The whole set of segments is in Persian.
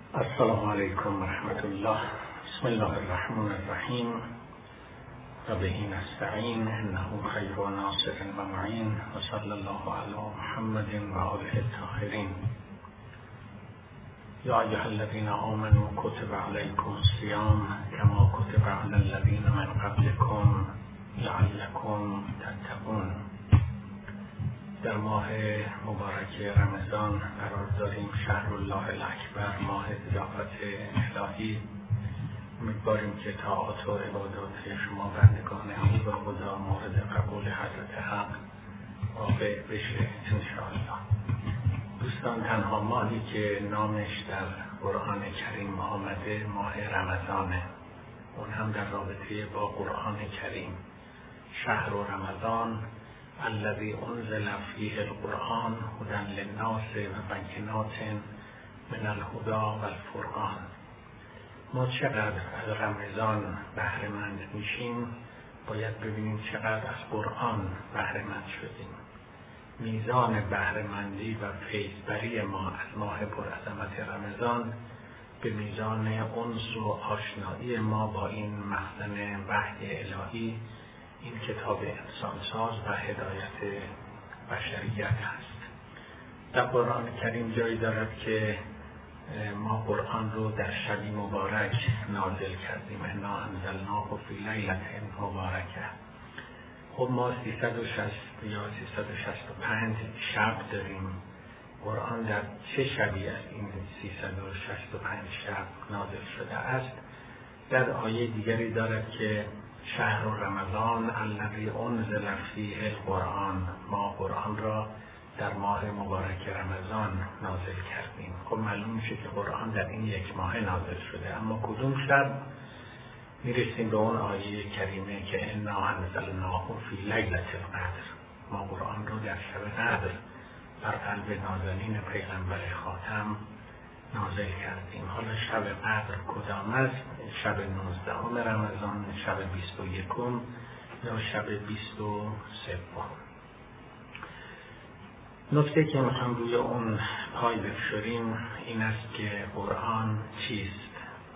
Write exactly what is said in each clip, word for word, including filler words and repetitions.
السلام علیکم و رحمت الله. بسم الله الرحمن الرحیم و به نستعین انه خیر و ناصر و معین و صلی الله علی محمد و آله الطاهرین. یا ایها الذین آمنوا کتب علیکم الصیام کما کتب علی الذین من قبلکم لعلکم تتقون. در ماه مبارک رمضان قرار داریم، شهر الله الاکبر، ماه ضیافت الهی. امیدواریم که طاعات و عبادات شما بندگان حبیب خدا مورد قبول حضرت حق واقع بشه انشاءالله. دوستان، تنها ماهی که نامش در قرآن کریم آمده ماه رمضانه، اون هم در رابطه با قرآن کریم. شهر رمضان الذی انزل فیه القرآن هدی للناس و بینات من الهدی و الفرقان. ما چقدر از رمضان بهره مند میشیم، باید ببینیم چقدر از قرآن بهره مند شدیم. میزان بهره مندی و فیضبری ما از ماه پرعظمت رمضان به میزان انس و آشنایی ما با این مخزن وحی الهی، این کتاب انسانساز و هدایت بشریت هست. در قرآن کریم جایی دارد که ما قرآن رو در شبی مبارک نازل کردیم. انا انزلناه فی لیلة مبارکه. خب ما سیصد و شصت یا سیصد و شصت و پنج شب داریم. قرآن در چه شبی از این سیصد و شصت و پنج شب نازل شده است؟ در آیه دیگری دارد که شهر رمضان الذی انزل فیه القرآن، ما قرآن را در ماه مبارک رمضان نازل کردیم. خب معلوم میشه که قرآن در این یک ماه نازل شده، اما کدوم شب؟ میرسیم به اون آیه کریمه که انا انزلناه فی لیلة القدر، ما قرآن رو در شب قدر بر قلب نازنین پیغمبر خاتم نازل کردیم. حالا شب قدر کدام است؟ شب نوزدهم رمضان، شب بیست و یکم یا شب بیست و سوم؟ نکته که میخوام روی اون پای بفشاریم این است که قرآن چیست؟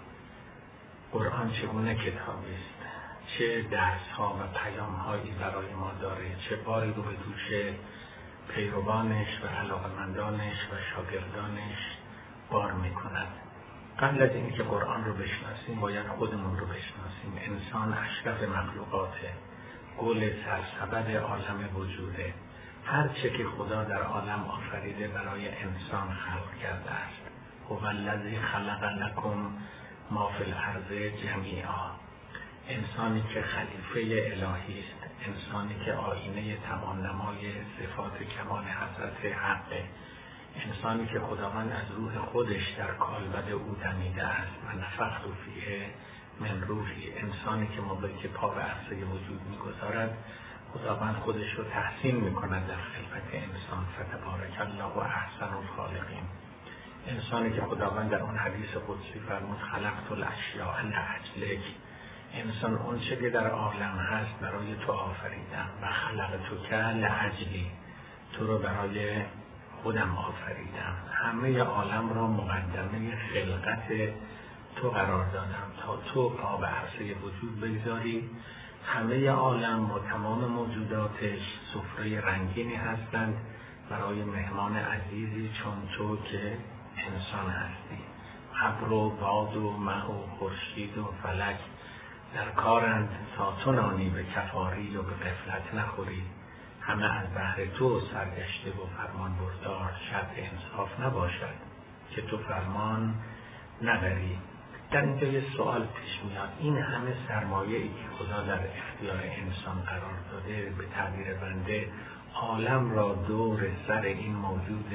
قرآن چگونه کتابی است؟ چه درس‌ها و پیام‌هایی برای ما داره؟ چه باری رو به دوش پیروانش و علاقه‌مندانش و شاگردانش بار میکند؟ قبل از اینکه قرآن رو بشناسیم باید خودمون رو بشناسیم. انسان اشرف مخلوقاته، گل سرسبد عالم وجوده. هر چه که خدا در عالم آفریده برای انسان خلق کرده است. هو الذی خلق لکم ما فی الارض جمیعا. انسانی که خلیفه الهی است، انسانی که آینه تمام‌نمای صفات کمال حضرت حقه، انسانی که خداوند از روح خودش در کالبد او دمیده است و نفخت فیه من روحی. انسانی که موقعی که پا به عرصه وجود میگذارد خداوند خودش رو تحسین میکند در خلقت انسان. فتبارک الله و احسن الخالقین. انسانی که خداوند در اون حدیث قدسی فرمود خلقت الاشیاء لاجلک. انسان اون چه که در عالم هست برای تو آفریدم. و خلقتک لاجلی، تو رو برای خودم آفریدم. همه عالم را مقدمه خلقت تو قرار دادم تا تو پا به عرصه وجود بگذاری. همه عالم و تمام موجوداتش سفره رنگینی هستند برای مهمان عزیزی چون تو که انسان هستی. ابر و باد و مه و خورشید و فلک در کارند تا تو نانی به کفاری و به غفلت نخوری. همه از بهر تو سرگشته و فرمان بردار. شرط انصاف نباشد که تو فرمان نبری. در اینجا یه سوال پیش میاد. این همه سرمایه ای که خدا در اختیار انسان قرار داده، به تعبیر بنده عالم را دور سر این موجود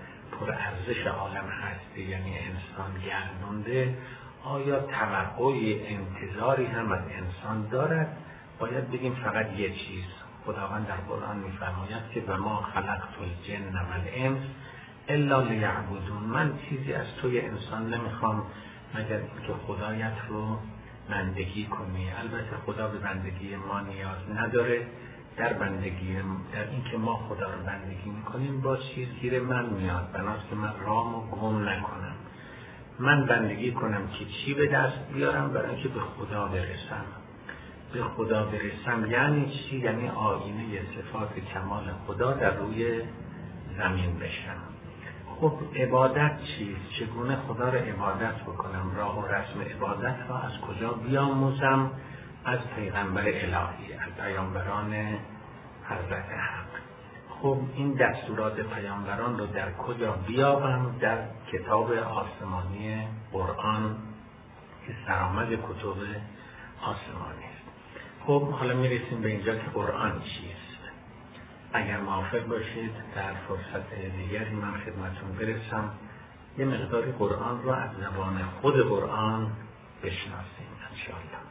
پرارزش عالم هستی یعنی انسان گردونده، آیا توقعی انتظاری هم از انسان دارد؟ باید بگیم فقط یه چیز. خداوند در قرآن می‌فرماید که و ما خلقت الجن و الانس الا لیعبدون. من چیزی از توی انسان نمیخوام مگر اینکه خدایت رو بندگی کنی. البته خدا به بندگی ما نیاز نداره. در بندگی در اینکه ما خدا رو بندگی میکنیم با چیز گیر من میاد، بنابراین که من رام و گم نکنم. من بندگی کنم که چی به دست بیارم؟ برای اینکه به خدا برسم. به خدا برسم یعنی چی؟ یعنی آینه صفات کمال خدا در روی زمین بشم. خب عبادت چیست؟ چگونه خدا را عبادت بکنم؟ راه و رسم عبادت را از کجا بیاموزم؟ از پیغمبر الهی، از پیامبران حضرت حق. خب این دستورات پیامبران رو در کجا بیابم؟ در کتاب آسمانی قرآن که سرآمد کتب آسمانی است. خب حالا میرسیم به اینجا که قرآن چیست. اگر موافق باشید در فرصت دیگری من خدمتون برسم یه مقداری قرآن رو از زبان خود قرآن بشناسیم انشاءالله.